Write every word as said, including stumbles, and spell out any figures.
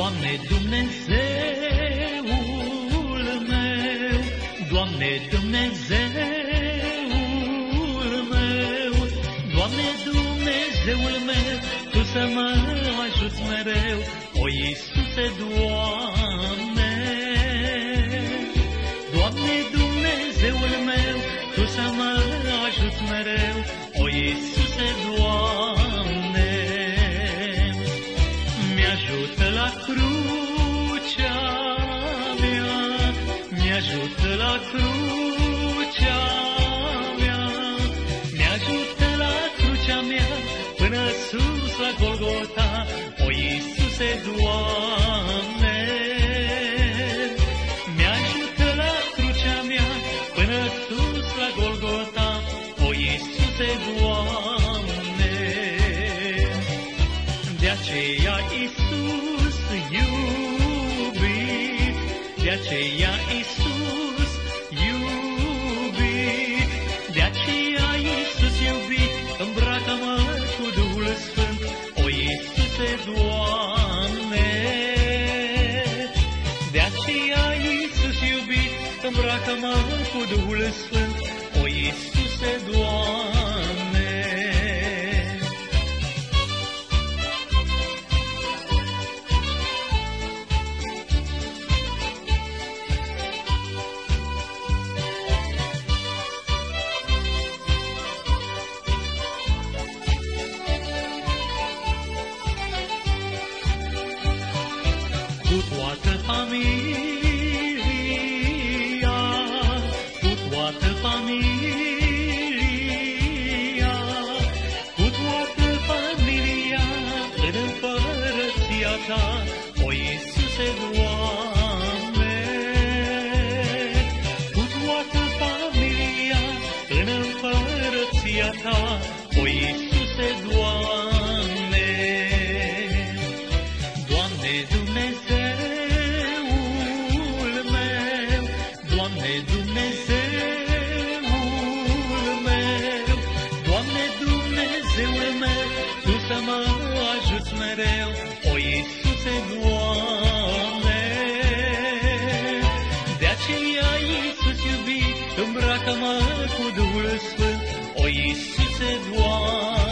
Doamne Dumnezeul meu, Doamne Dumnezeul meu, Doamne Dumnezeul meu, Tu să mă ajuți mereu, o Iisuse, Doamne. Doamne Dumnezeul meu, Tu să mă ajuți mereu, o Iisuse, Doamne. Mi-ajută la crucea mea, mi-ajută la crucea mea, mi-ajută la crucea mea, până sus la Golgota, o Iisuse, Doamne. Mi-ajută la crucea mea, până sus la Golgota, o Iisuse, Doamne. De aceea, Iisus iubit, de aceea, Iisus iubit, de aceea, Iisus iubit, îmbracă-mă cu Duhul Sfânt, o Iisuse, Doamne. De aceea, Iisus iubit, îmbracă-mă cu Duhul Sfânt, o Iisuse, Doamne. Cu toată familia, cu toată familia, cu toată familia, în împărăția Ta, o Iisuse, Doamne. Cu toată familia, în împărăția Ta, o Iisuse, Doamne. Doamne Dumnezeul meu, Doamne Dumnezeul meu, Doamne Dumnezeul meu, Tu să mă ajuți mereu, o Iisuse, Doamne. De aceea, Iisus iubit, îmbracă-mă cu Duhul Sfânt, o Iisuse, Doamne.